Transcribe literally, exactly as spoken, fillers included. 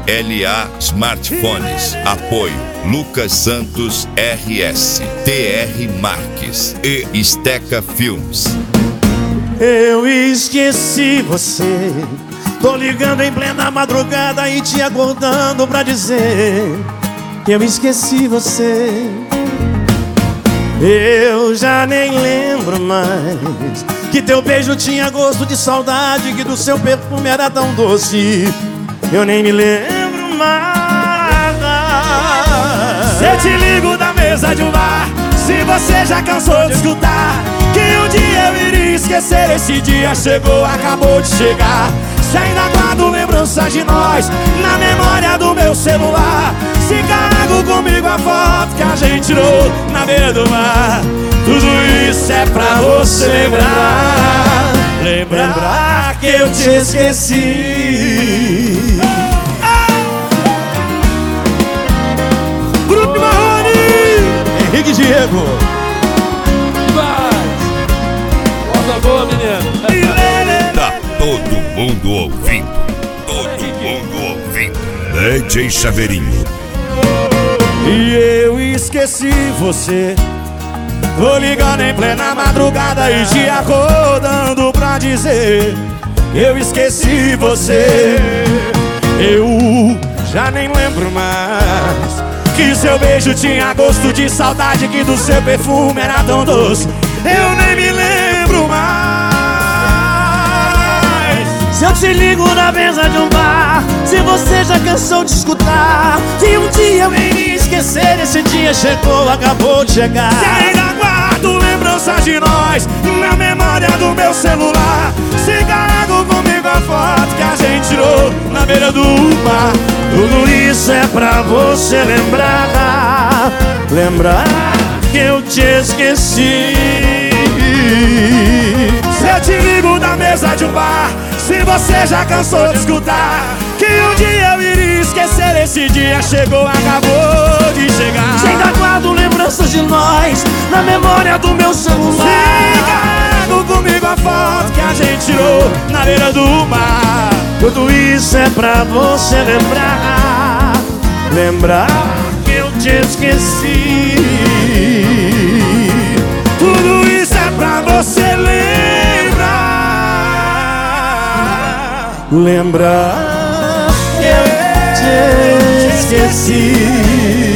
L A Smartphones. Apoio Lucas Santos R S, T R Marques e Esteca Filmes. Eu esqueci você. Tô ligando em plena madrugada e te acordando pra dizer que eu esqueci você. Eu já nem lembro mais que teu beijo tinha gosto de saudade, que do seu perfume era tão doce. Eu nem me lembro mais. Se eu te ligo da mesa de um bar, se você já cansou de escutar que um dia eu iria esquecer, esse dia chegou, acabou de chegar. Se ainda guardo lembranças de nós na memória do meu celular, se carrego comigo a foto que a gente tirou na beira do mar, tudo isso é pra você lembrar, lembrar, lembrar que eu te esqueci. Grupo Marrone, Henrique Diego. Vai! Volta boa, menino. Tá todo mundo ouvindo, todo mundo ouvindo. D J Chaveirinho. E eu esqueci você. Tô ligando em plena madrugada e te acordando pra dizer eu esqueci você. Eu já nem lembro mais que seu beijo tinha gosto de saudade, que do seu perfume era tão doce. Eu nem me lembro mais. Se eu te ligo na mesa de um bar, se você já cansou de escutar que um dia eu iria esquecer, esse dia chegou, acabou de chegar. Se ainda guardo lembranças de nós na memória do meu celular, se carrego comigo a foto que a gente tirou na beira do mar, tudo isso é pra você lembrar, lembrar que eu te esqueci. Se eu te ligo da mesa de um bar, se você já cansou de escutar que um dia eu iria esquecer, esse dia chegou, acabou de chegar. Se ainda guardo lembranças de nós na memória do meu celular, se carrego comigo a foto que a gente tirou na beira do mar, tudo isso é pra você lembrar, lembrar que eu te esqueci. Tudo isso é pra você lembrar, lembrar que eu te esqueci.